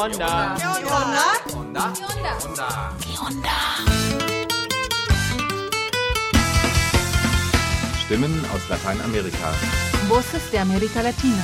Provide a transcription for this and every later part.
onda? ¿Qué onda? Onda? Onda? ¿Qué onda? Stimmen aus Lateinamerika. Voces de América Latina.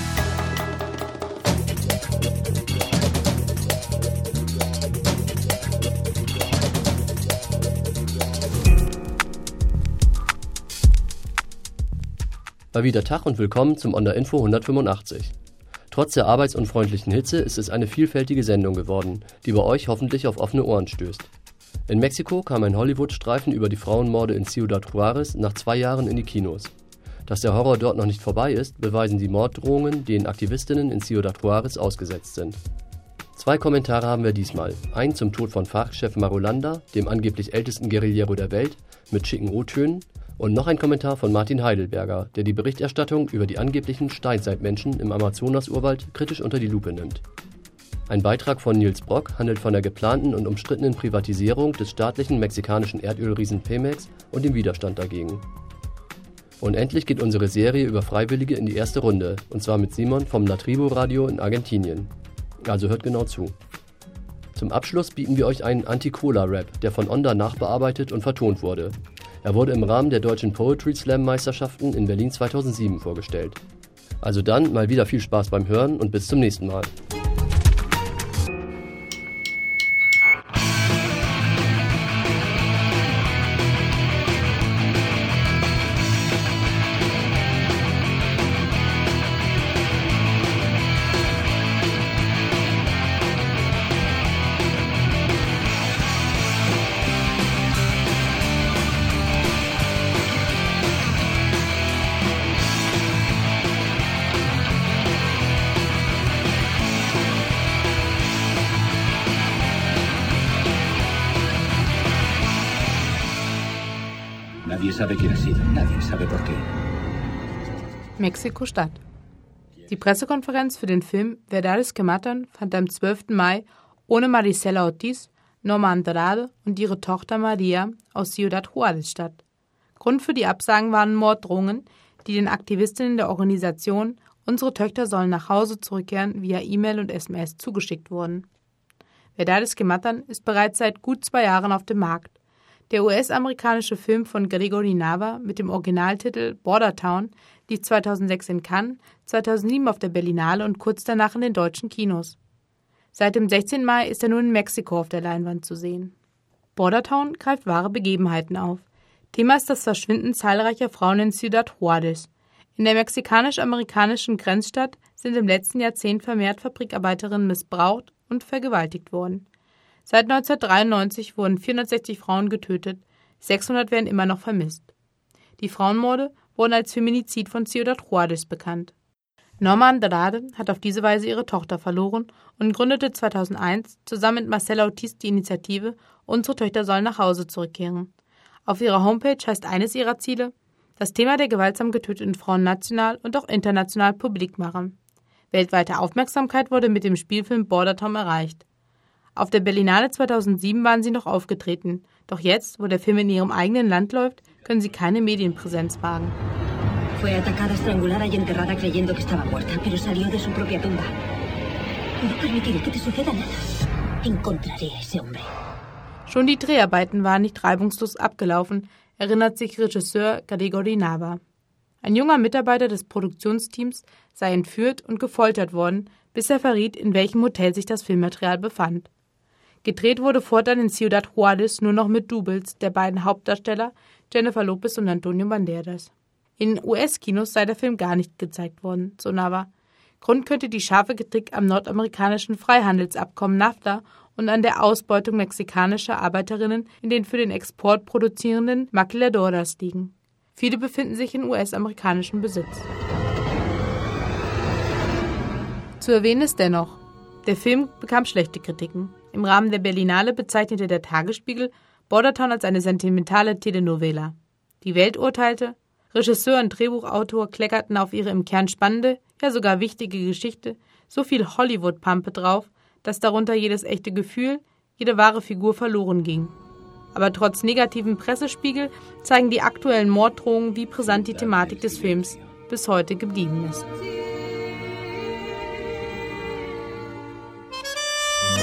Mal wieder Tag und willkommen zum Onda Info 185. Trotz der arbeitsunfreundlichen Hitze ist es eine vielfältige Sendung geworden, die bei euch hoffentlich auf offene Ohren stößt. In Mexiko kam ein Hollywood-Streifen über die Frauenmorde in Ciudad Juárez nach 2 Jahren in die Kinos. Dass der Horror dort noch nicht vorbei ist, beweisen die Morddrohungen, denen Aktivistinnen in Ciudad Juárez ausgesetzt sind. 2 Kommentare haben wir diesmal. Einen zum Tod von FARC-Chef Marulanda, dem angeblich ältesten Guerillero der Welt, mit schicken O-Tönen, und noch ein Kommentar von Martin Heidelberger, der die Berichterstattung über die angeblichen Steinzeitmenschen im Amazonas-Urwald kritisch unter die Lupe nimmt. Ein Beitrag von Nils Brock handelt von der geplanten und umstrittenen Privatisierung des staatlichen mexikanischen Erdölriesen Pemex und dem Widerstand dagegen. Und endlich geht unsere Serie über Freiwillige in die erste Runde, und zwar mit Simon vom La Tribu Radio in Argentinien. Also hört genau zu. Zum Abschluss bieten wir euch einen Anti-Cola-Rap, der von Onda nachbearbeitet und vertont wurde. Er wurde im Rahmen der deutschen Poetry Slam Meisterschaften in Berlin 2007 vorgestellt. Also dann mal wieder viel Spaß beim Hören und bis zum nächsten Mal. Nadie sabe quién ha sido, nadie sabe por qué. Mexiko-Stadt. Die Pressekonferenz für den Film Verdades que Matan fand am 12. Mai ohne Marisela Ortiz, Norma Andrade und ihre Tochter Maria aus Ciudad Juárez statt. Grund für die Absagen waren Morddrohungen, die den Aktivistinnen der Organisation Unsere Töchter sollen nach Hause zurückkehren via E-Mail und SMS zugeschickt wurden. Verdades que Matan ist bereits seit gut 2 Jahren auf dem Markt. Der US-amerikanische Film von Gregory Nava mit dem Originaltitel Border Town lief 2006 in Cannes, 2007 auf der Berlinale und kurz danach in den deutschen Kinos. Seit dem 16. Mai ist er nun in Mexiko auf der Leinwand zu sehen. Border Town greift wahre Begebenheiten auf. Thema ist das Verschwinden zahlreicher Frauen in Ciudad Juárez. In der mexikanisch-amerikanischen Grenzstadt sind im letzten Jahrzehnt vermehrt Fabrikarbeiterinnen missbraucht und vergewaltigt worden. Seit 1993 wurden 460 Frauen getötet, 600 werden immer noch vermisst. Die Frauenmorde wurden als Feminizid von Ciudad Juárez bekannt. Norma Andrade hat auf diese Weise ihre Tochter verloren und gründete 2001 zusammen mit Marcela Ortiz die Initiative Unsere Töchter sollen nach Hause zurückkehren. Auf ihrer Homepage heißt eines ihrer Ziele, das Thema der gewaltsam getöteten Frauen national und auch international publik machen. Weltweite Aufmerksamkeit wurde mit dem Spielfilm Border Town erreicht. Auf der Berlinale 2007 waren sie noch aufgetreten, doch jetzt, wo der Film in ihrem eigenen Land läuft, können sie keine Medienpräsenz wagen. Fue atacada, estrangulada y enterrada creyendo que estaba muerta, pero salió de su propia tumba. No permitiré que te suceda nada. Encontraré a ese hombre. Schon die Dreharbeiten waren nicht reibungslos abgelaufen, erinnert sich Regisseur Gregory Nava. Ein junger Mitarbeiter des Produktionsteams sei entführt und gefoltert worden, bis er verriet, in welchem Hotel sich das Filmmaterial befand. Gedreht wurde fortan in Ciudad Juárez nur noch mit Doubles der beiden Hauptdarsteller Jennifer Lopez und Antonio Banderas. In US-Kinos sei der Film gar nicht gezeigt worden, so Nava. Grund könnte die scharfe Kritik am nordamerikanischen Freihandelsabkommen NAFTA und an der Ausbeutung mexikanischer Arbeiterinnen in den für den Export produzierenden Maquiladoras liegen. Viele befinden sich in US-amerikanischem Besitz. Zu erwähnen ist dennoch, der Film bekam schlechte Kritiken. Im Rahmen der Berlinale bezeichnete der Tagesspiegel Border Town als eine sentimentale Telenovela. Die Welt urteilte, Regisseur und Drehbuchautor kleckerten auf ihre im Kern spannende, ja sogar wichtige Geschichte so viel Hollywood-Pampe drauf, dass darunter jedes echte Gefühl, jede wahre Figur verloren ging. Aber trotz negativen Pressespiegel zeigen die aktuellen Morddrohungen, wie brisant die Thematik des Films bis heute geblieben ist.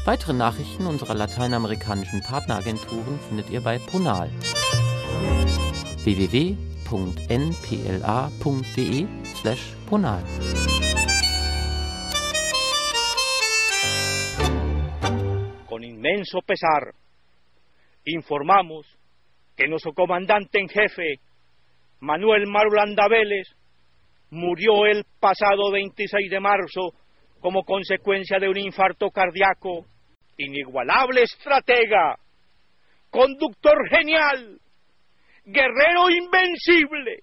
Weitere Nachrichten unserer lateinamerikanischen Partneragenturen findet ihr bei Ponal. www.npla.de/Ponal. Con inmenso pesar informamos que nuestro comandante en jefe, Manuel Marulanda Vélez, murió el pasado 26 de marzo como consecuencia de un infarto cardíaco. Inigualable estratega, conductor genial, guerrero invencible,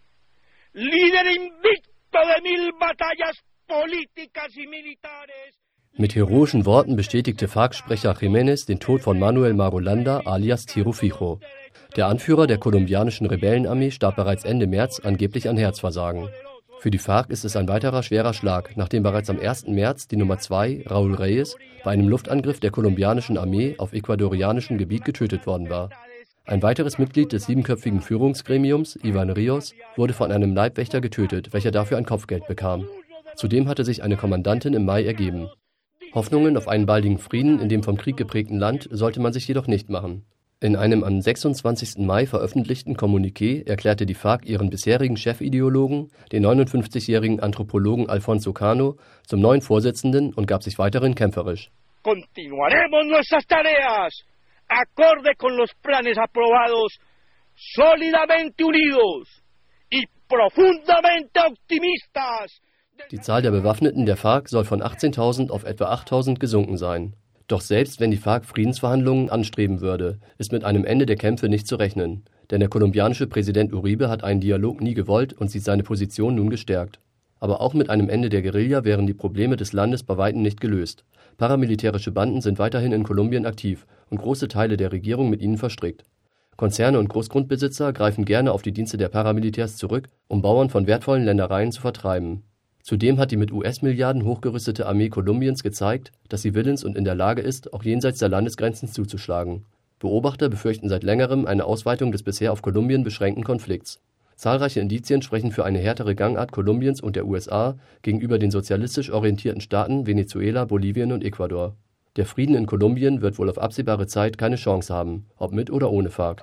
líder invicto de 1000 batallas políticas y militares. Mit heroischen Worten bestätigte FARC-Sprecher Jiménez den Tod von Manuel Marulanda alias Tiro Fijo. Der Anführer der kolumbianischen Rebellenarmee starb bereits Ende März angeblich an Herzversagen. Für die FARC ist es ein weiterer schwerer Schlag, nachdem bereits am 1. März die Nummer 2, Raúl Reyes, bei einem Luftangriff der kolumbianischen Armee auf ecuadorianischem Gebiet getötet worden war. Ein weiteres Mitglied des 7-köpfigen Führungsgremiums, Iván Ríos, wurde von einem Leibwächter getötet, welcher dafür ein Kopfgeld bekam. Zudem hatte sich eine Kommandantin im Mai ergeben. Hoffnungen auf einen baldigen Frieden in dem vom Krieg geprägten Land sollte man sich jedoch nicht machen. In einem am 26. Mai veröffentlichten Kommuniqué erklärte die FARC ihren bisherigen Chefideologen, den 59-jährigen Anthropologen Alfonso Cano, zum neuen Vorsitzenden und gab sich weiterhin kämpferisch. Continuaremos nuestras tareas, acorde con los planes aprobados, sólidamente unidos y profundamente optimistas. Die Zahl der Bewaffneten der FARC soll von 18.000 auf etwa 8.000 gesunken sein. Doch selbst wenn die FARC Friedensverhandlungen anstreben würde, ist mit einem Ende der Kämpfe nicht zu rechnen. Denn der kolumbianische Präsident Uribe hat einen Dialog nie gewollt und sieht seine Position nun gestärkt. Aber auch mit einem Ende der Guerilla wären die Probleme des Landes bei weitem nicht gelöst. Paramilitärische Banden sind weiterhin in Kolumbien aktiv und große Teile der Regierung mit ihnen verstrickt. Konzerne und Großgrundbesitzer greifen gerne auf die Dienste der Paramilitärs zurück, um Bauern von wertvollen Ländereien zu vertreiben. Zudem hat die mit US-Milliarden hochgerüstete Armee Kolumbiens gezeigt, dass sie willens und in der Lage ist, auch jenseits der Landesgrenzen zuzuschlagen. Beobachter befürchten seit längerem eine Ausweitung des bisher auf Kolumbien beschränkten Konflikts. Zahlreiche Indizien sprechen für eine härtere Gangart Kolumbiens und der USA gegenüber den sozialistisch orientierten Staaten Venezuela, Bolivien und Ecuador. Der Frieden in Kolumbien wird wohl auf absehbare Zeit keine Chance haben, ob mit oder ohne FARC.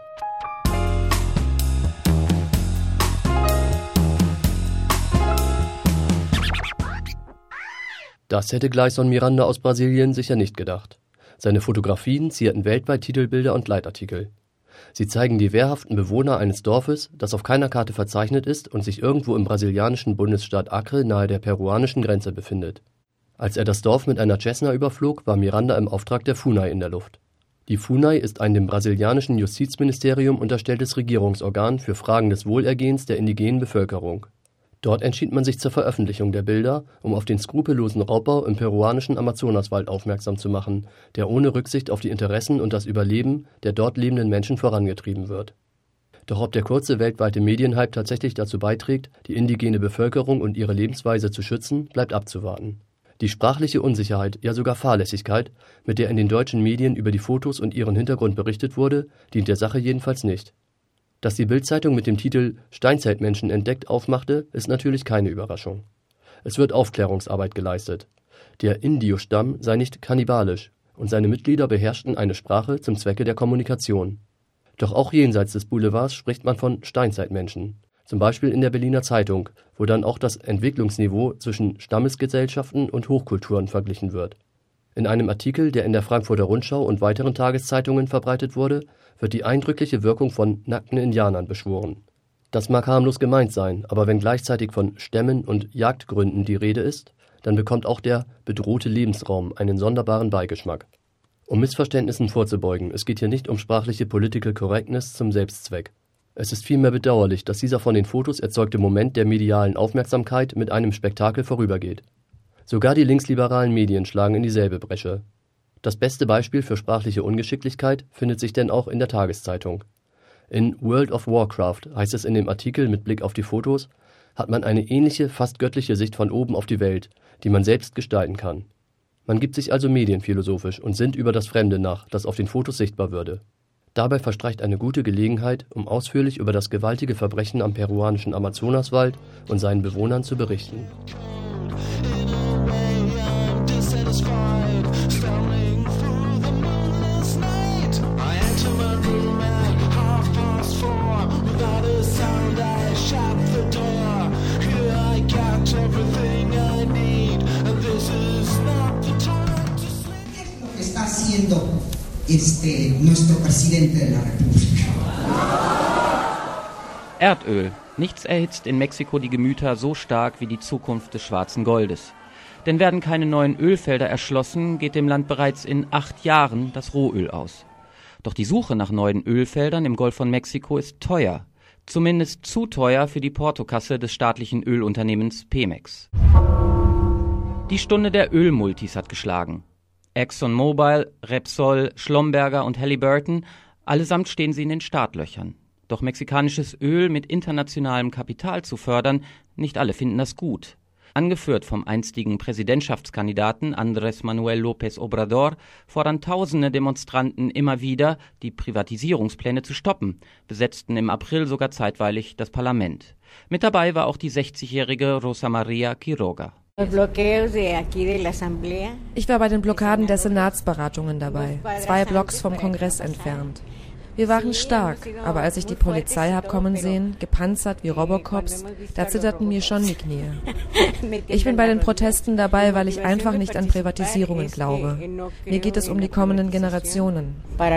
Das hätte Gleison Miranda aus Brasilien sicher nicht gedacht. Seine Fotografien zierten weltweit Titelbilder und Leitartikel. Sie zeigen die wehrhaften Bewohner eines Dorfes, das auf keiner Karte verzeichnet ist und sich irgendwo im brasilianischen Bundesstaat Acre nahe der peruanischen Grenze befindet. Als er das Dorf mit einer Cessna überflog, war Miranda im Auftrag der FUNAI in der Luft. Die FUNAI ist ein dem brasilianischen Justizministerium unterstelltes Regierungsorgan für Fragen des Wohlergehens der indigenen Bevölkerung. Dort entschied man sich zur Veröffentlichung der Bilder, um auf den skrupellosen Raubbau im peruanischen Amazonaswald aufmerksam zu machen, der ohne Rücksicht auf die Interessen und das Überleben der dort lebenden Menschen vorangetrieben wird. Doch ob der kurze weltweite Medienhype tatsächlich dazu beiträgt, die indigene Bevölkerung und ihre Lebensweise zu schützen, bleibt abzuwarten. Die sprachliche Unsicherheit, ja sogar Fahrlässigkeit, mit der in den deutschen Medien über die Fotos und ihren Hintergrund berichtet wurde, dient der Sache jedenfalls nicht. Dass die Bild-Zeitung mit dem Titel »Steinzeitmenschen entdeckt« aufmachte, ist natürlich keine Überraschung. Es wird Aufklärungsarbeit geleistet. Der Indio-Stamm sei nicht kannibalisch und seine Mitglieder beherrschten eine Sprache zum Zwecke der Kommunikation. Doch auch jenseits des Boulevards spricht man von Steinzeitmenschen. Zum Beispiel in der Berliner Zeitung, wo dann auch das Entwicklungsniveau zwischen Stammesgesellschaften und Hochkulturen verglichen wird. In einem Artikel, der in der Frankfurter Rundschau und weiteren Tageszeitungen verbreitet wurde, wird die eindrückliche Wirkung von nackten Indianern beschworen. Das mag harmlos gemeint sein, aber wenn gleichzeitig von Stämmen und Jagdgründen die Rede ist, dann bekommt auch der bedrohte Lebensraum einen sonderbaren Beigeschmack. Um Missverständnissen vorzubeugen, es geht hier nicht um sprachliche Political Correctness zum Selbstzweck. Es ist vielmehr bedauerlich, dass dieser von den Fotos erzeugte Moment der medialen Aufmerksamkeit mit einem Spektakel vorübergeht. Sogar die linksliberalen Medien schlagen in dieselbe Bresche. Das beste Beispiel für sprachliche Ungeschicklichkeit findet sich denn auch in der Tageszeitung. In World of Warcraft heißt es in dem Artikel mit Blick auf die Fotos, hat man eine ähnliche, fast göttliche Sicht von oben auf die Welt, die man selbst gestalten kann. Man gibt sich also medienphilosophisch und sinnt über das Fremde nach, das auf den Fotos sichtbar würde. Dabei verstreicht eine gute Gelegenheit, um ausführlich über das gewaltige Verbrechen am peruanischen Amazonaswald und seinen Bewohnern zu berichten. diciendo nuestro presidente de la República. Erdöl. Nichts erhitzt in Mexiko die Gemüter so stark wie die Zukunft des schwarzen Goldes. Denn werden keine neuen Ölfelder erschlossen, geht dem Land bereits in 8 Jahren das Rohöl aus. Doch die Suche nach neuen Ölfeldern im Golf von Mexiko ist teuer. Zumindest zu teuer für die Portokasse des staatlichen Ölunternehmens Pemex. Die Stunde der Ölmultis hat geschlagen. ExxonMobil, Repsol, Schlumberger und Halliburton, allesamt stehen sie in den Startlöchern. Doch mexikanisches Öl mit internationalem Kapital zu fördern, nicht alle finden das gut. Angeführt vom einstigen Präsidentschaftskandidaten Andrés Manuel López Obrador fordern tausende Demonstranten immer wieder, die Privatisierungspläne zu stoppen, besetzten im April sogar zeitweilig das Parlament. Mit dabei war auch die 60-jährige Rosa Maria Quiroga. Ich war bei den Blockaden der Senatsberatungen dabei, 2 Blocks vom Kongress entfernt. Wir waren stark, aber als ich die Polizei hab kommen sehen, gepanzert wie Robocops, da zitterten mir schon die Knie. Ich bin bei den Protesten dabei, weil ich einfach nicht an Privatisierungen glaube. Mir geht es um die kommenden Generationen.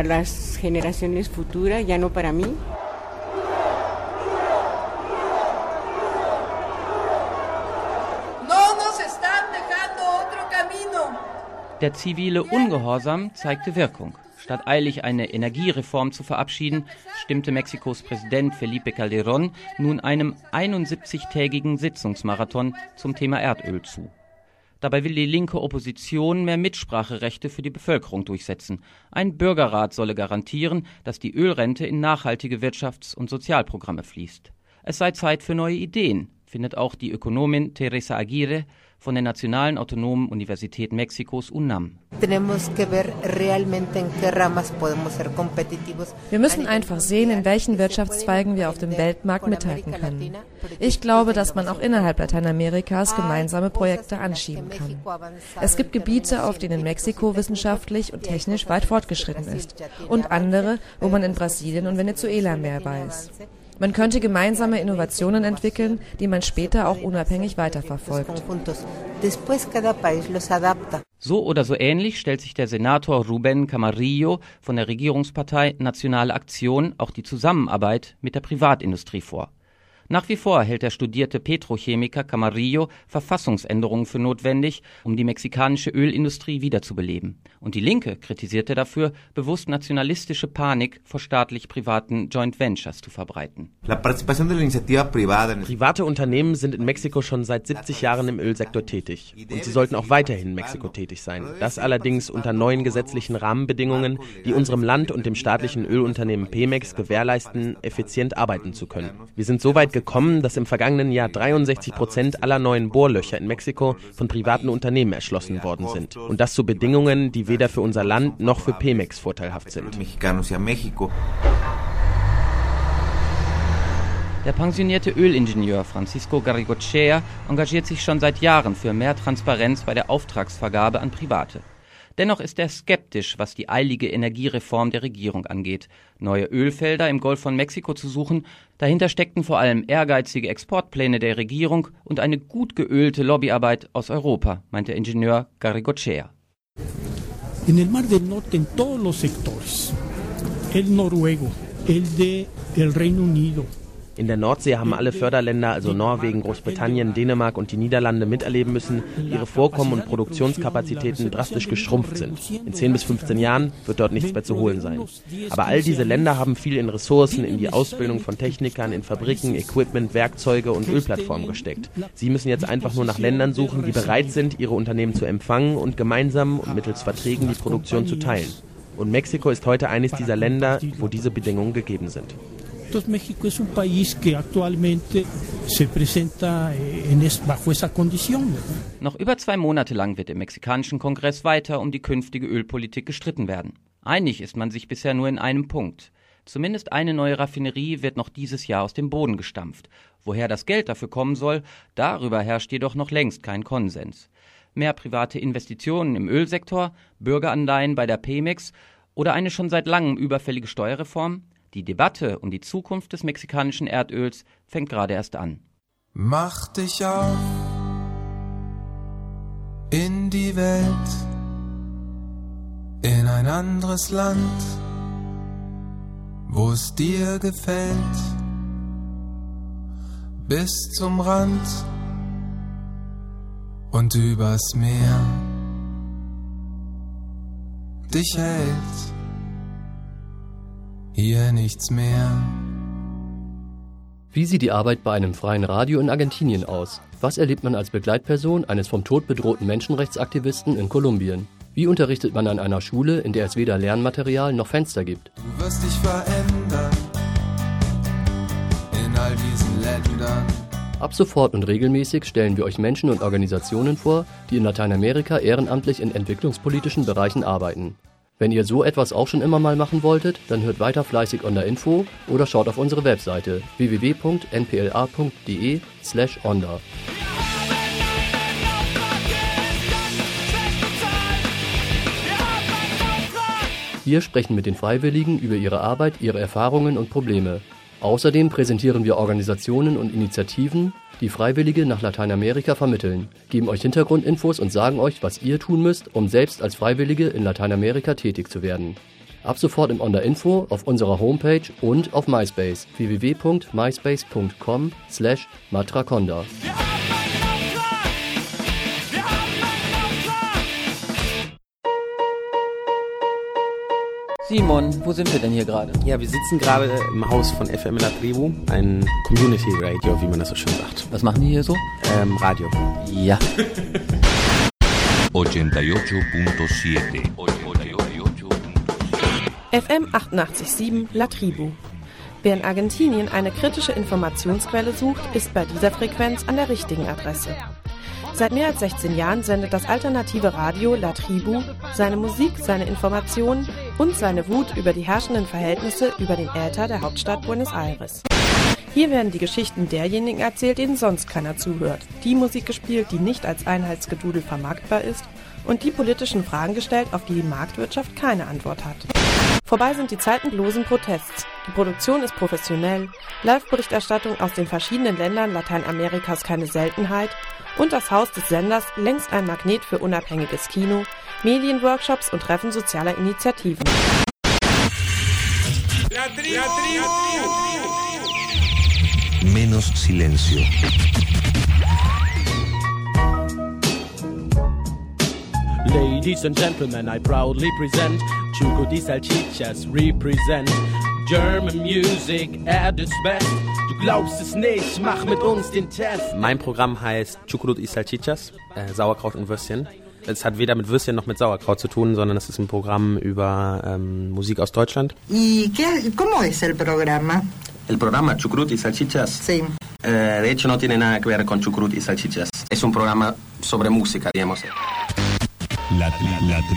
Der zivile Ungehorsam zeigte Wirkung. Statt eilig eine Energiereform zu verabschieden, stimmte Mexikos Präsident Felipe Calderón nun einem 71-tägigen Sitzungsmarathon zum Thema Erdöl zu. Dabei will die linke Opposition mehr Mitspracherechte für die Bevölkerung durchsetzen. Ein Bürgerrat solle garantieren, dass die Ölrente in nachhaltige Wirtschafts- und Sozialprogramme fließt. Es sei Zeit für neue Ideen, findet auch die Ökonomin Teresa Aguirre von der Nationalen Autonomen Universität Mexikos UNAM. Wir müssen einfach sehen, in welchen Wirtschaftszweigen wir auf dem Weltmarkt mithalten können. Ich glaube, dass man auch innerhalb Lateinamerikas gemeinsame Projekte anschieben kann. Es gibt Gebiete, auf denen Mexiko wissenschaftlich und technisch weit fortgeschritten ist und andere, wo man in Brasilien und Venezuela mehr weiß. Man könnte gemeinsame Innovationen entwickeln, die man später auch unabhängig weiterverfolgt. So oder so ähnlich stellt sich der Senator Rubén Camarillo von der Regierungspartei Nationale Aktion auch die Zusammenarbeit mit der Privatindustrie vor. Nach wie vor hält der studierte Petrochemiker Camarillo Verfassungsänderungen für notwendig, um die mexikanische Ölindustrie wiederzubeleben. Und die Linke kritisierte dafür, bewusst nationalistische Panik vor staatlich-privaten Joint Ventures zu verbreiten. Private Unternehmen sind in Mexiko schon seit 70 Jahren im Ölsektor tätig. Und sie sollten auch weiterhin in Mexiko tätig sein. Das allerdings unter neuen gesetzlichen Rahmenbedingungen, die unserem Land und dem staatlichen Ölunternehmen Pemex gewährleisten, effizient arbeiten zu können. Wir sind so weit gekommen, dass im vergangenen Jahr 63% aller neuen Bohrlöcher in Mexiko von privaten Unternehmen erschlossen worden sind. Und das zu Bedingungen, die weder für unser Land noch für Pemex vorteilhaft sind. Der pensionierte Ölingenieur Francisco Garrigochea engagiert sich schon seit Jahren für mehr Transparenz bei der Auftragsvergabe an Private. Dennoch ist er skeptisch, was die eilige Energiereform der Regierung angeht. Neue Ölfelder im Golf von Mexiko zu suchen, dahinter steckten vor allem ehrgeizige Exportpläne der Regierung und eine gut geölte Lobbyarbeit aus Europa, meint der Ingenieur Garrigochea. En el Mar del Norte, en todos los sectores, el noruego, el del Reino Unido. In der Nordsee haben alle Förderländer, also Norwegen, Großbritannien, Dänemark und die Niederlande miterleben müssen, wie ihre Vorkommen und Produktionskapazitäten drastisch geschrumpft sind. In 10 bis 15 Jahren wird dort nichts mehr zu holen sein. Aber all diese Länder haben viel in Ressourcen, in die Ausbildung von Technikern, in Fabriken, Equipment, Werkzeuge und Ölplattformen gesteckt. Sie müssen jetzt einfach nur nach Ländern suchen, die bereit sind, ihre Unternehmen zu empfangen und gemeinsam und mittels Verträgen die Produktion zu teilen. Und Mexiko ist heute eines dieser Länder, wo diese Bedingungen gegeben sind. México es un país que actualmente se presenta bajo esa condición. Noch über 2 Monate lang wird im mexikanischen Kongress weiter um die künftige Ölpolitik gestritten werden. Einig ist man sich bisher nur in einem Punkt. Zumindest eine neue Raffinerie wird noch dieses Jahr aus dem Boden gestampft. Woher das Geld dafür kommen soll, darüber herrscht jedoch noch längst kein Konsens. Mehr private Investitionen im Ölsektor, Bürgeranleihen bei der Pemex oder eine schon seit langem überfällige Steuerreform? Die Debatte um die Zukunft des mexikanischen Erdöls fängt gerade erst an. Mach dich auf in die Welt, in ein anderes Land, wo es dir gefällt, bis zum Rand und übers Meer dich hält hier nichts mehr. Wie sieht die Arbeit bei einem freien Radio in Argentinien aus? Was erlebt man als Begleitperson eines vom Tod bedrohten Menschenrechtsaktivisten in Kolumbien? Wie unterrichtet man an einer Schule, in der es weder Lernmaterial noch Fenster gibt? Du wirst dich verändern in all diesen Ländern. Ab sofort und regelmäßig stellen wir euch Menschen und Organisationen vor, die in Lateinamerika ehrenamtlich in entwicklungspolitischen Bereichen arbeiten. Wenn ihr so etwas auch schon immer mal machen wolltet, dann hört weiter fleißig Onda Info oder schaut auf unsere Webseite www.npla.de/onda. Wir sprechen mit den Freiwilligen über ihre Arbeit, ihre Erfahrungen und Probleme. Außerdem präsentieren wir Organisationen und Initiativen, die Freiwillige nach Lateinamerika vermitteln, geben euch Hintergrundinfos und sagen euch, was ihr tun müsst, um selbst als Freiwillige in Lateinamerika tätig zu werden. Ab sofort im Onda Info, auf unserer Homepage und auf MySpace www.myspace.com/matraconda. Simon, wo sind wir denn hier gerade? Ja, wir sitzen gerade im Haus von FM La Tribu, ein Community Radio, wie man das so schön sagt. Was machen die hier so? Radio. Ja. 88.7 FM 88.7 La Tribu. Wer in Argentinien eine kritische Informationsquelle sucht, ist bei dieser Frequenz an der richtigen Adresse. Seit mehr als 16 Jahren sendet das alternative Radio La Tribu seine Musik, seine Informationen und seine Wut über die herrschenden Verhältnisse über den Äther der Hauptstadt Buenos Aires. Hier werden die Geschichten derjenigen erzählt, denen sonst keiner zuhört, die Musik gespielt, die nicht als Einheitsgedudel vermarktbar ist und die politischen Fragen gestellt, auf die die Marktwirtschaft keine Antwort hat. Vorbei sind die Zeiten bloßen Protests. Die Produktion ist professionell, Live-Berichterstattung aus den verschiedenen Ländern Lateinamerikas keine Seltenheit und das Haus des Senders längst ein Magnet für unabhängiges Kino, Medienworkshops und Treffen sozialer Initiativen. La Tribu. Menos silencio. Ladies and gentlemen, I proudly present Chucrut y Salchichas represent German music at its best. Du glaubst es nicht, mach mit uns den Test. Mein Programm heißt Chucrut y Salchichas, Sauerkraut und Würstchen. Es hat weder mit Würstchen noch mit Sauerkraut zu tun, sondern es ist ein Programm über Musik aus Deutschland. ¿Y cómo es el programa? El programa Chucrut y Salchichas, sí. De hecho no tiene nada que ver con Chucrut y Salchichas. Es un programa sobre música, digamos. La Tri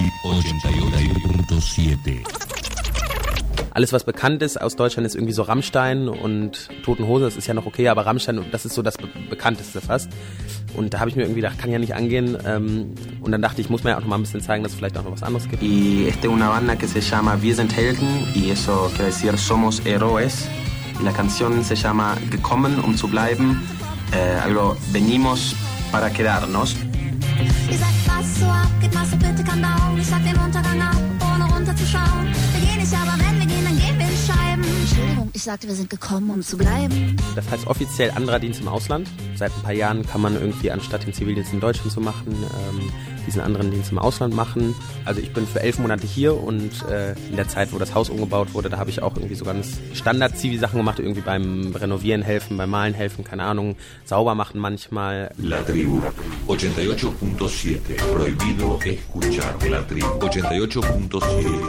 88.7. Alles, was bekannt ist aus Deutschland, ist irgendwie so Rammstein und Toten Hosen. Das ist ja noch okay, aber Rammstein, das ist so das Bekannteste fast. Und da habe ich mir irgendwie gedacht, kann ja nicht angehen. Und dann dachte ich, muss mir ja auch noch mal ein bisschen zeigen, dass es vielleicht auch noch was anderes gibt. Y esta es una banda que se llama Wir sind Helden y eso quiere decir Somos Héroes. Y la canción se llama Gekommen, um zu bleiben. Also venimos para quedarnos. Ihr sagt, was so abgeht, was so bitte kann dauern. Ich sag den Untergang ab, ohne runterzuschauen. Wir gehen nicht, aber wenn wir gehen, dann gehen wir in Scheiben. Entschuldigung, ich sagte, wir sind gekommen, um zu bleiben. Das heißt offiziell anderer Dienst im Ausland. Seit ein paar Jahren kann man irgendwie anstatt den Zivildienst in Deutschland zu machen, diesen anderen Dienst im Ausland machen. Also ich bin für 11 Monate hier und in der Zeit, wo das Haus umgebaut wurde, da habe ich auch irgendwie so ganz Standard-Zivi-Sachen gemacht, irgendwie beim Renovieren helfen, beim Malen helfen, keine Ahnung, sauber machen manchmal. La Tribu 88.7. Prohibido escuchar La Tribu 88.7.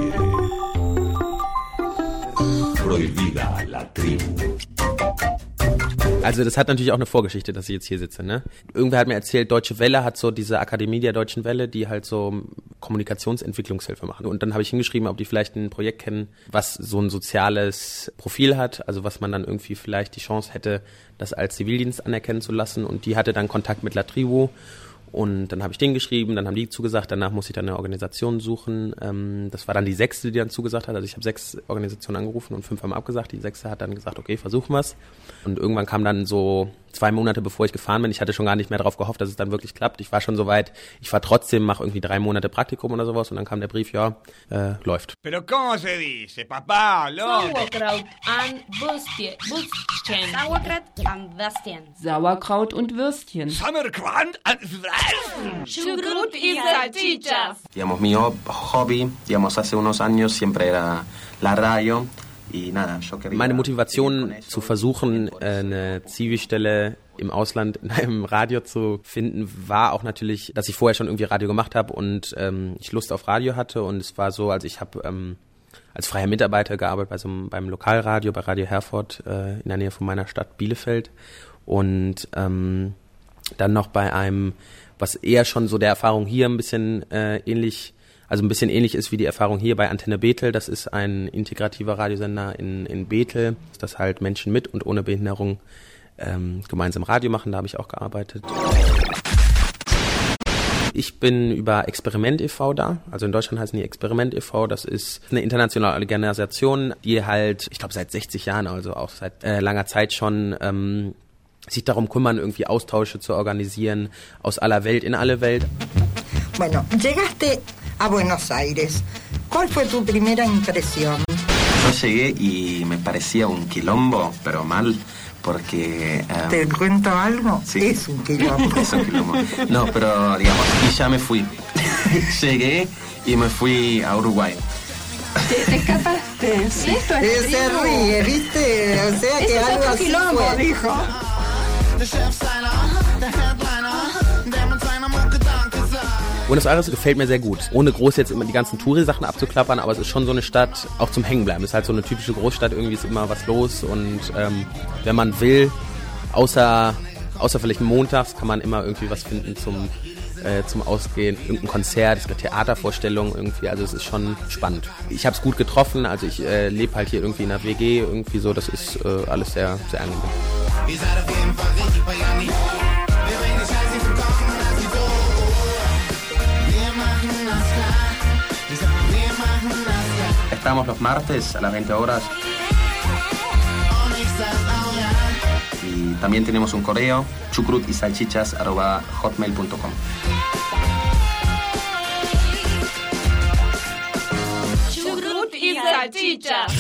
Prohibida La Tribu. Also das hat natürlich auch eine Vorgeschichte, dass ich jetzt hier sitze, ne? Irgendwer hat mir erzählt, Deutsche Welle hat so diese Akademie der Deutschen Welle, die halt so Kommunikationsentwicklungshilfe machen. Und dann habe ich hingeschrieben, ob die vielleicht ein Projekt kennen, was so ein soziales Profil hat, also was man dann irgendwie vielleicht die Chance hätte, das als Zivildienst anerkennen zu lassen. Und die hatte dann Kontakt mit La Tribu. Und dann habe ich denen geschrieben, dann haben die zugesagt, danach muss ich dann eine Organisation suchen. Das war dann die 6., die dann zugesagt hat. Also ich habe 6 Organisationen angerufen und 5 haben abgesagt. Die 6. hat dann gesagt, okay, versuchen wir's. Und irgendwann kam dann so 2 Monate bevor ich gefahren bin. Ich hatte schon gar nicht mehr darauf gehofft, dass es dann wirklich klappt. Ich war schon so weit, ich war trotzdem, mache irgendwie 3 Monate Praktikum oder sowas und dann kam der Brief, ja, läuft. Pero ¿cómo se dice, papá? Sauerkraut und Würstchen. Sauerkraut und Würstchen. Sauerkraut und Würstchen. Sauerkraut und Würstchen. Chucrut y salchichas. Digamos, mi hobby, digamos, hace unos años siempre era la radio. Meine Motivation zu versuchen, eine Zivilstelle im Ausland in einem Radio zu finden, war auch natürlich, dass ich vorher schon irgendwie Radio gemacht habe und ich Lust auf Radio hatte. Und es war so, also ich habe als freier Mitarbeiter gearbeitet beim Lokalradio, bei Radio Herford in der Nähe von meiner Stadt Bielefeld. Und dann noch bei einem, was eher schon so der Erfahrung hier ein bisschen ähnlich ist wie die Erfahrung hier bei Antenne Bethel. Das ist ein integrativer Radiosender in Bethel, dass halt Menschen mit und ohne Behinderung gemeinsam Radio machen. Da habe ich auch gearbeitet. Ich bin über Experiment e.V. da. Also in Deutschland heißen die Experiment e.V. Das ist eine internationale Organisation, die halt, ich glaube seit 60 Jahren, also auch seit langer Zeit schon sich darum kümmern, irgendwie Austausche zu organisieren aus aller Welt in alle Welt. Bueno, llegaste a Buenos Aires. ¿Cuál fue tu primera impresión? Yo llegué y me parecía un quilombo, pero mal, porque... ¿Te cuento algo? Sí. Es un quilombo. Es un quilombo. No, pero digamos, y ya me fui. Llegué y me fui a Uruguay. ¿Te escapaste? Sí, esto es Se ríe, ¿viste? O sea que algo así quilombo, fue. dijo. Buenos Aires gefällt mir sehr gut. Ohne groß jetzt immer die ganzen Touri-Sachen abzuklappern, aber es ist schon so eine Stadt, auch zum Hängenbleiben. Es ist halt so eine typische Großstadt, irgendwie ist immer was los und wenn man will, außer vielleicht montags, kann man immer irgendwie was finden zum Ausgehen, irgendein Konzert, es gibt Theatervorstellungen irgendwie, also es ist schon spannend. Ich habe es gut getroffen, also ich lebe halt hier irgendwie in einer WG, irgendwie so, das ist alles sehr, sehr angenehm. Ihr seid auf jeden Fall richtig bei Janni. Wir bringen die Scheiße nicht verkaufen, dass sie so. Wir machen das klar. Wir machen das klar. Estamos los martes a las 20 horas. Y también tenemos un correo, chucrutysalchichas@hotmail.com. Chucrut y salchichas.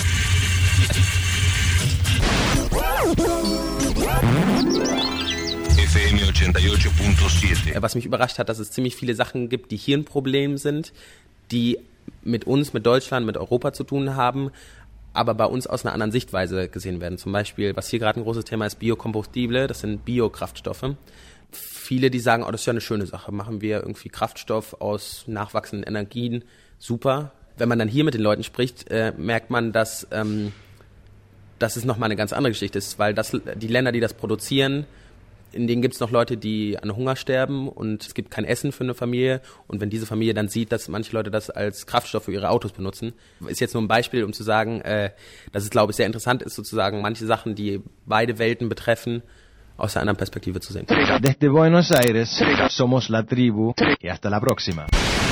FM 88.7. Was mich überrascht hat, dass es ziemlich viele Sachen gibt, die hier ein Problem sind, die mit uns, mit Deutschland, mit Europa zu tun haben, aber bei uns aus einer anderen Sichtweise gesehen werden. Zum Beispiel, was hier gerade ein großes Thema ist, Biocombustible, das sind Biokraftstoffe. Viele, die sagen, oh, das ist ja eine schöne Sache, machen wir irgendwie Kraftstoff aus nachwachsenden Energien, super. Wenn man dann hier mit den Leuten spricht, merkt man, dass es nochmal eine ganz andere Geschichte ist, weil die Länder, die das produzieren, in denen gibt es noch Leute, die an Hunger sterben und es gibt kein Essen für eine Familie. Und wenn diese Familie dann sieht, dass manche Leute das als Kraftstoff für ihre Autos benutzen, ist jetzt nur ein Beispiel, um zu sagen, dass es, glaube ich, sehr interessant ist, sozusagen manche Sachen, die beide Welten betreffen, aus einer anderen Perspektive zu sehen. Desde Buenos Aires, somos la tribu y hasta la próxima.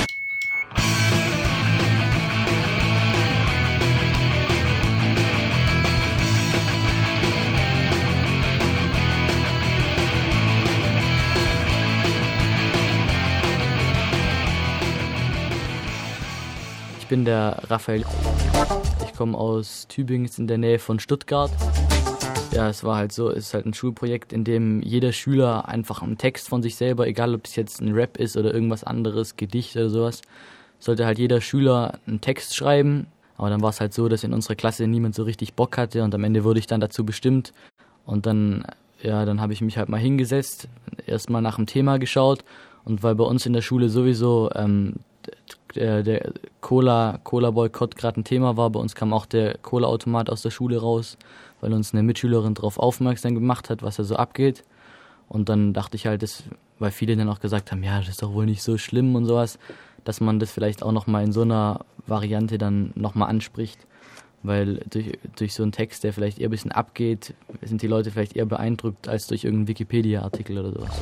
Ich bin der Raphael. Ich komme aus Tübingen, ist in der Nähe von Stuttgart. Ja, es war halt so, es ist halt ein Schulprojekt, in dem jeder Schüler einfach einen Text von sich selber, egal ob das jetzt ein Rap ist oder irgendwas anderes, Gedicht oder sowas, sollte halt jeder Schüler einen Text schreiben. Aber dann war es halt so, dass in unserer Klasse niemand so richtig Bock hatte und am Ende wurde ich dann dazu bestimmt. Und dann habe ich mich halt mal hingesetzt, erstmal nach dem Thema geschaut und weil bei uns in der Schule sowieso der Cola-Boykott gerade ein Thema war. Bei uns kam auch der Cola-Automat aus der Schule raus, weil uns eine Mitschülerin darauf aufmerksam gemacht hat, was da so abgeht. Und dann dachte ich halt, weil viele dann auch gesagt haben, ja, das ist doch wohl nicht so schlimm und sowas, dass man das vielleicht auch nochmal in so einer Variante dann nochmal anspricht. Weil durch so einen Text, der vielleicht eher ein bisschen abgeht, sind die Leute vielleicht eher beeindruckt als durch irgendeinen Wikipedia-Artikel oder sowas.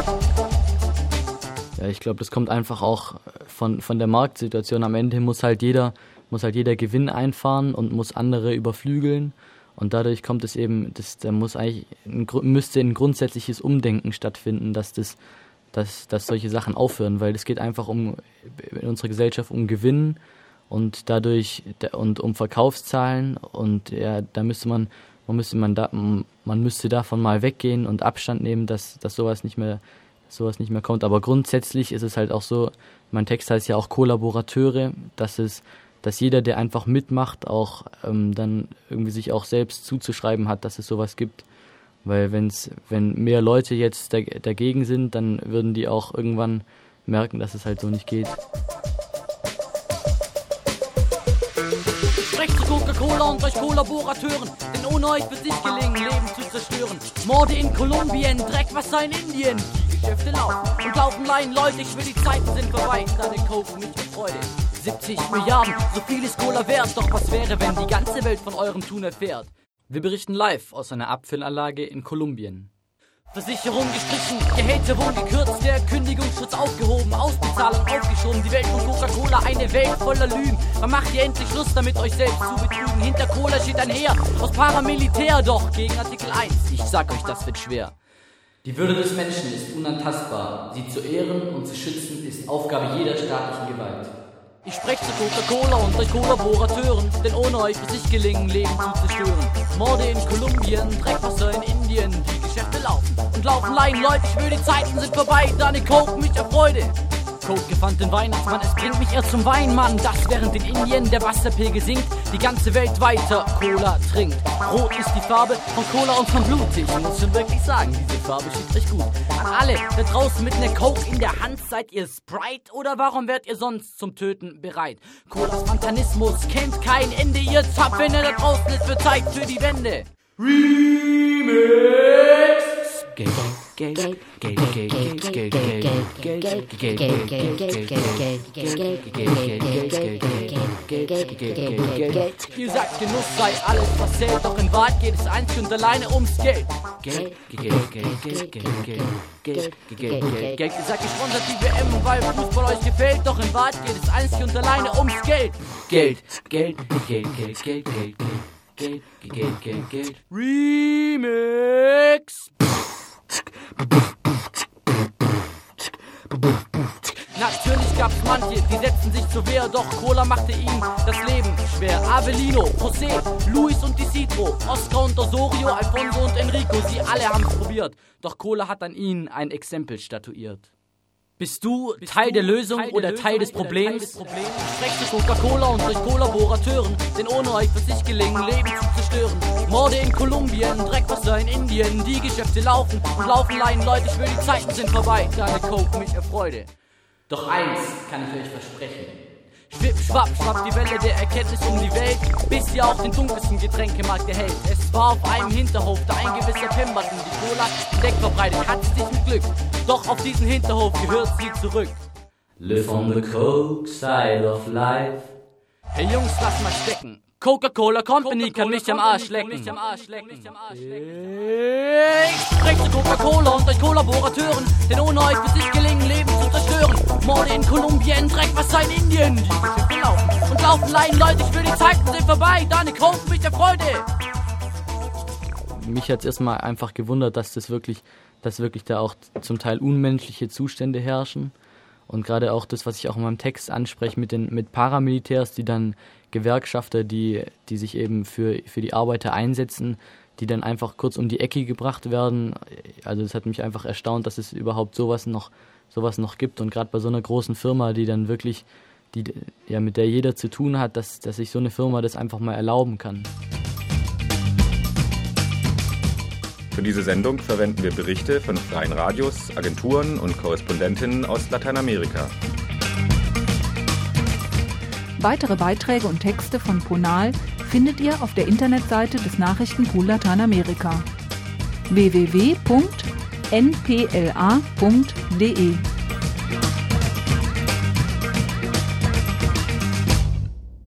Ja, ich glaube, das kommt einfach auch von der Marktsituation. Am Ende muss halt jeder Gewinn einfahren und muss andere überflügeln. Und dadurch kommt es eben, da müsste ein grundsätzliches Umdenken stattfinden, dass solche Sachen aufhören, weil es geht einfach in unserer Gesellschaft um Gewinn und dadurch und um Verkaufszahlen und ja, da man müsste davon mal weggehen und Abstand nehmen, dass sowas nicht mehr kommt. Aber grundsätzlich ist es halt auch so, mein Text heißt ja auch Kollaborateure, dass jeder, der einfach mitmacht, auch dann irgendwie sich auch selbst zuzuschreiben hat, dass es sowas gibt. Weil wenn mehr Leute jetzt dagegen sind, dann würden die auch irgendwann merken, dass es halt so nicht geht. Sprecht zu Coca-Cola und euch Kollaborateuren, denn ohne euch wird es nicht gelingen, Leben zu zerstören. Morde in Kolumbien, Dreckwasser in Indien, die Geschäfte laufen und laufen Laien. Leute, ich will, die Zeiten sind vorbei, deine Coke mit Freude. 70 Milliarden, so viel ist Cola wert, doch was wäre, wenn die ganze Welt von eurem Tun erfährt? Wir berichten live aus einer Abfüllanlage in Kolumbien. Versicherung gestrichen, Gehälter wurden gekürzt, der Kündigungsschutz aufgehoben, Ausbezahlung aufgeschoben, die Welt von Coca-Cola, eine Welt voller Lügen. Wann macht ihr endlich Schluss damit, euch selbst zu betrügen? Hinter Cola steht ein Heer aus Paramilitär, doch gegen Artikel 1, ich sag euch, das wird schwer. Die Würde des Menschen ist unantastbar. Sie zu ehren und zu schützen ist Aufgabe jeder staatlichen Gewalt. Ich spreche zu Coca-Cola und euch Kollaborateuren, denn ohne euch wird es nicht gelingen, Leben zu zerstören. Morde in Kolumbien, Dreckwasser in Indien, die Geschäfte laufen und laufen Laien. Leute, ich will, die Zeiten sind vorbei, deine Coke mit der Freude. Coke gefangen den Weihnachtsmann, es bringt mich eher zum Weinmann. Das während in Indien der Wasserpegel sinkt, die ganze Welt weiter Cola trinkt. Rot ist die Farbe von Cola und von Blut. Ich muss schon wirklich sagen, diese Farbe steht recht gut. An alle da draußen mit ner Coke in der Hand, seid ihr Sprite oder warum wärt ihr sonst zum Töten bereit? Colas Fantanismus kennt kein Ende, ihr Zapfen, da draußen, es wird Zeit für die Wende. Remix! Geld. Ihr sagt, Genuss sei alles, was zählt, doch in Wahrheit geht es einzig und alleine ums Geld. Geld. Ihr sagt, gesponsert die WM, weil Fußball euch gefällt, doch in Wahrheit geht es einzig und alleine ums Geld. Geld. Remix! Natürlich gab's manche, die setzten sich zur Wehr, doch Cola machte ihm das Leben schwer. Avelino, José, Luis und Isidro, Oscar und Osorio, Alfonso und Enrico, sie alle haben's probiert, doch Cola hat an ihnen ein Exempel statuiert. Bist du Teil der Lösung oder Teil des Problems? Sprecht zu Coca-Cola und durch Kollaborateuren, denn ohne euch wird es nicht gelingen, Leben zu zerstören. Morde in Kolumbien, Dreckwasser in Indien, die Geschäfte laufen und laufen Laien. Leute, ich will, die Zeiten sind vorbei, deine Coke mit der Freude. Doch eins kann ich euch versprechen. Schwipp, schwapp, schwappt die Welle der Erkenntnis um die Welt, bis sie auch den dunkelsten Getränkemarkt erhält. Es war auf einem Hinterhof, da ein gewisser Pemberton die Cola entdeckt verbreitet, hat sich mit Glück. Doch auf diesen Hinterhof gehört sie zurück. Live on the Coke side of life. Hey Jungs, lass mal stecken. Coca-Cola Company kann mich am Arsch lecken. Ich spreche zu Coca-Cola und euch Kollaborateuren, denn ohne euch wird es nicht gelingen, Leben zu zerstören. Morde in Kolumbien, Dreckwasser in Indien, die Geschäfte laufen und laufen Laien. Leute, ich will, die Zeiten sind vorbei, deine Coke mit der Freude. Mich hat's erstmal einfach gewundert, dass wirklich da auch zum Teil unmenschliche Zustände herrschen. Und gerade auch das, was ich auch in meinem Text anspreche mit Paramilitärs, die dann Gewerkschafter, die sich eben für die Arbeiter einsetzen, die dann einfach kurz um die Ecke gebracht werden. Also das hat mich einfach erstaunt, dass es überhaupt sowas noch gibt. Und gerade bei so einer großen Firma, die dann wirklich, mit der jeder zu tun hat, dass sich so eine Firma das einfach mal erlauben kann. Für diese Sendung verwenden wir Berichte von freien Radios, Agenturen und Korrespondentinnen aus Lateinamerika. Weitere Beiträge und Texte von Ponal findet ihr auf der Internetseite des Nachrichtenpool Lateinamerika www.npla.de